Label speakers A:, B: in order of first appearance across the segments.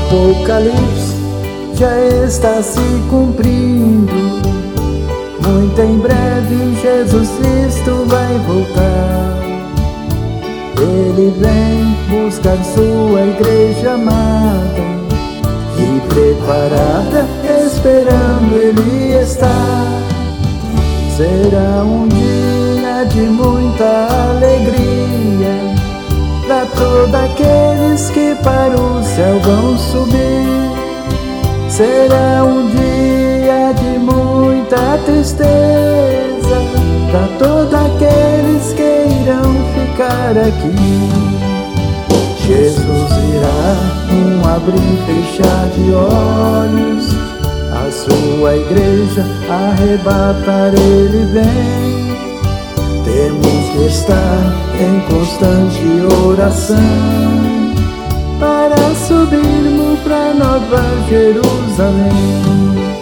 A: Apocalipse já está se cumprindo. Muito em breve Jesus Cristo vai voltar. Ele vem buscar sua igreja amada e preparada, esperando Ele está. Será um dia de muita alegria para todos aqueles que para o céu vão subir. Será um dia de muita tristeza para todos aqueles que irão ficar aqui. Jesus irá num abrir e fechar de olhos, a sua igreja arrebatar Ele vem. Temos que estar em constante oração para subirmos para Nova Jerusalém.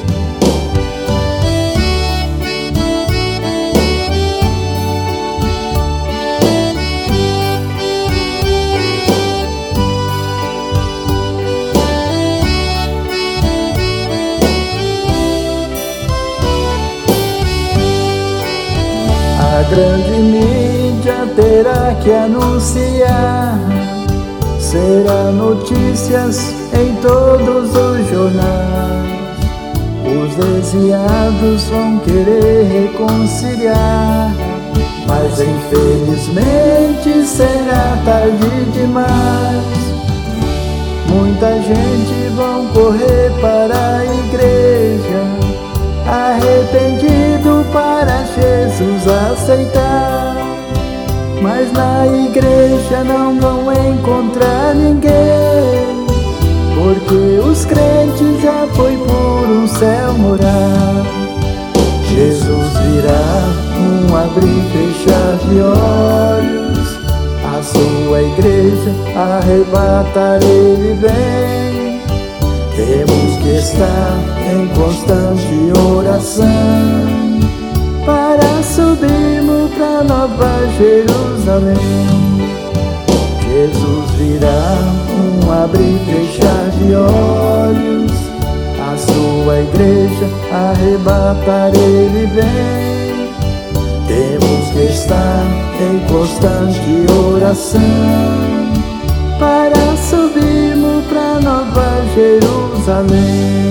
A: A grande mídia terá que anunciar, será notícias em todos os jornais. Os desviados vão querer reconciliar, mas infelizmente será tarde demais. Muita gente vão correr para a igreja, arrependido para Jesus aceitar. Mas na igreja não vão encontrar ninguém, porque os crentes já foi por um céu morar. Jesus virá num abrir e fechar de olhos, a sua igreja arrebatar Ele vem. Temos que estar em constante oração para subirmos para Nova Jerusalém. Jesus virá num abrir e fechar de olhos, a sua igreja arrebatar Ele vem. Temos que estar em constante oração para subirmos para Nova Jerusalém.